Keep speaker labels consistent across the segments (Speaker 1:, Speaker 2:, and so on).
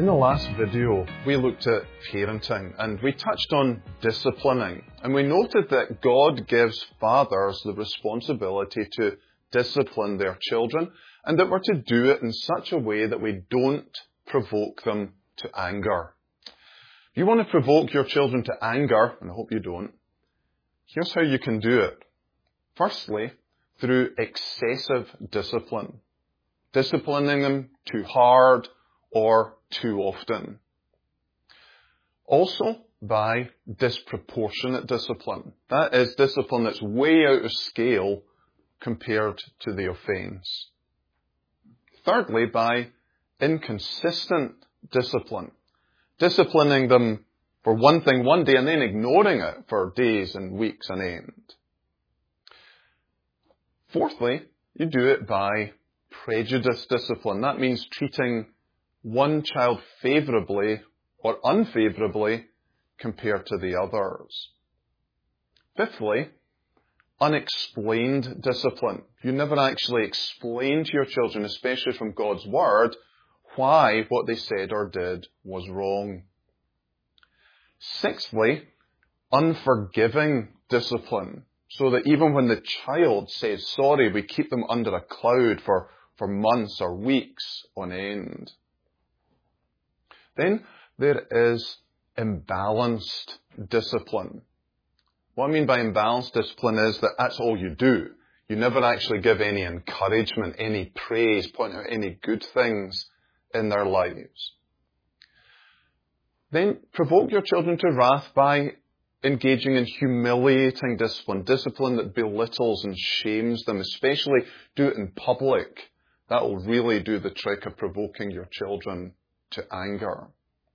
Speaker 1: In the last video, we looked at parenting and we touched on disciplining, and we noted that God gives fathers the responsibility to discipline their children and that we're to do it in such a way that we don't provoke them to anger. If you want to provoke your children to anger, and I hope you don't, here's how you can do it. Firstly, through excessive discipline. Disciplining them too hard or too often. Also, by disproportionate discipline. That is discipline that's way out of scale compared to the offence. Thirdly, by inconsistent discipline. Disciplining them for one thing one day and then ignoring it for days and weeks on end. Fourthly, you do it by prejudice discipline. That means treating one child favourably or unfavourably compared to the others. Fifthly, unexplained discipline. You never actually explain to your children, especially from God's Word, why what they said or did was wrong. Sixthly, unforgiving discipline. So that even when the child says sorry, we keep them under a cloud for months or weeks on end. Then there is imbalanced discipline. What I mean by imbalanced discipline is that that's all you do. You never actually give any encouragement, any praise, point out any good things in their lives. Then provoke your children to wrath by engaging in humiliating discipline, discipline that belittles and shames them, especially do it in public. That will really do the trick of provoking your children to anger.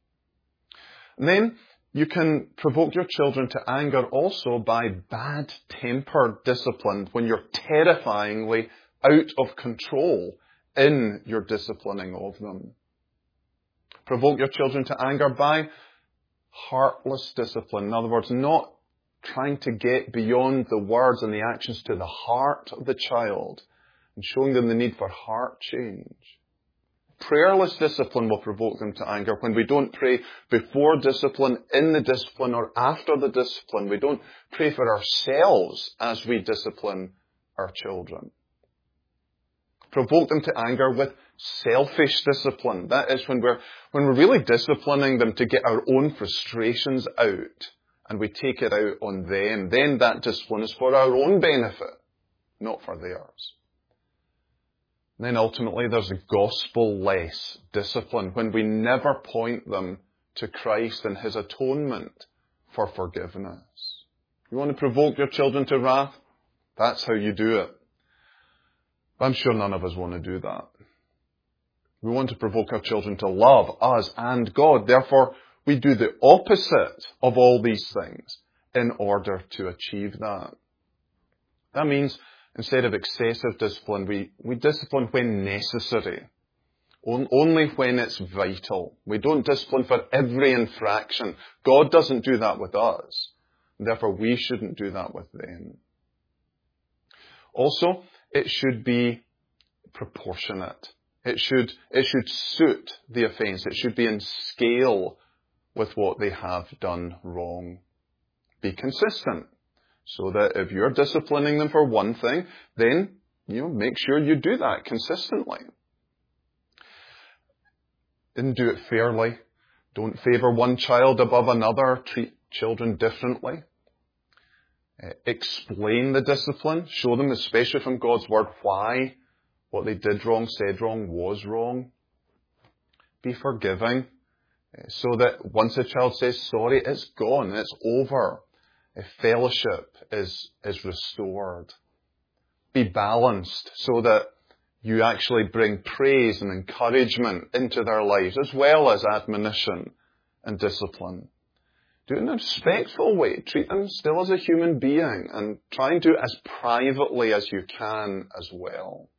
Speaker 1: And then you can provoke your children to anger also by bad-tempered discipline when you're terrifyingly out of control in your disciplining of them. Provoke your children to anger by heartless discipline. In other words, not trying to get beyond the words and the actions to the heart of the child and showing them the need for heart change. Prayerless discipline will provoke them to anger when we don't pray before discipline, in the discipline, or after the discipline. We don't pray for ourselves as we discipline our children. Provoke them to anger with selfish discipline. That is when we're really disciplining them to get our own frustrations out and we take it out on them. Then that discipline is for our own benefit, not for theirs. And then ultimately there's a gospel-less discipline when we never point them to Christ and His atonement for forgiveness. You want to provoke your children to wrath? That's how you do it. I'm sure none of us want to do that. We want to provoke our children to love us and God. Therefore, we do the opposite of all these things in order to achieve that. That means instead of excessive discipline, we discipline when necessary. Only when it's vital. We don't discipline for every infraction. God doesn't do that with us. Therefore, we shouldn't do that with them. Also, it should be proportionate. It should suit the offence. It should be in scale with what they have done wrong. Be consistent. So that if you're disciplining them for one thing, then, make sure you do that consistently. Then do it fairly. Don't favour one child above another. Treat children differently. Explain the discipline. Show them, especially from God's Word, why what they did wrong, said wrong, was wrong. Be forgiving. So that once a child says sorry, it's gone. It's over. Fellowship is restored. Be balanced so that you actually bring praise and encouragement into their lives as well as admonition and discipline. Do it in a respectful way. Treat them still as a human being and try and do it as privately as you can as well.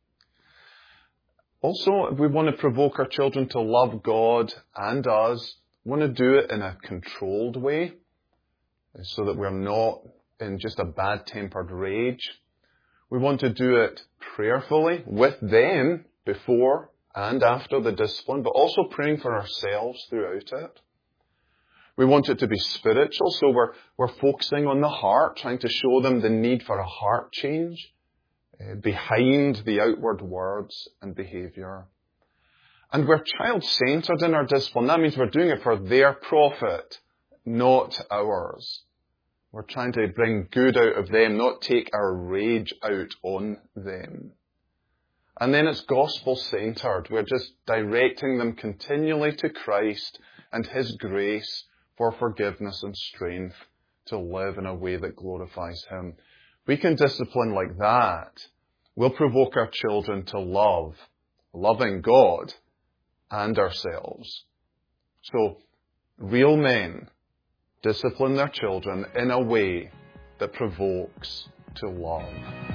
Speaker 1: Also, if we want to provoke our children to love God and us, we want to do it in a controlled way so that we're not in just a bad-tempered rage. We want to do it prayerfully with them before and after the discipline, but also praying for ourselves throughout it. We want it to be spiritual, so we're focusing on the heart, trying to show them the need for a heart change behind the outward words and behaviour. And we're child-centred in our discipline. That means we're doing it for their profit, not ours. We're trying to bring good out of them, not take our rage out on them. And then it's gospel-centred. We're just directing them continually to Christ and His grace for forgiveness and strength to live in a way that glorifies Him. We can discipline like that. We'll provoke our children to love, loving God and ourselves. So, real men discipline their children in a way that provokes to love.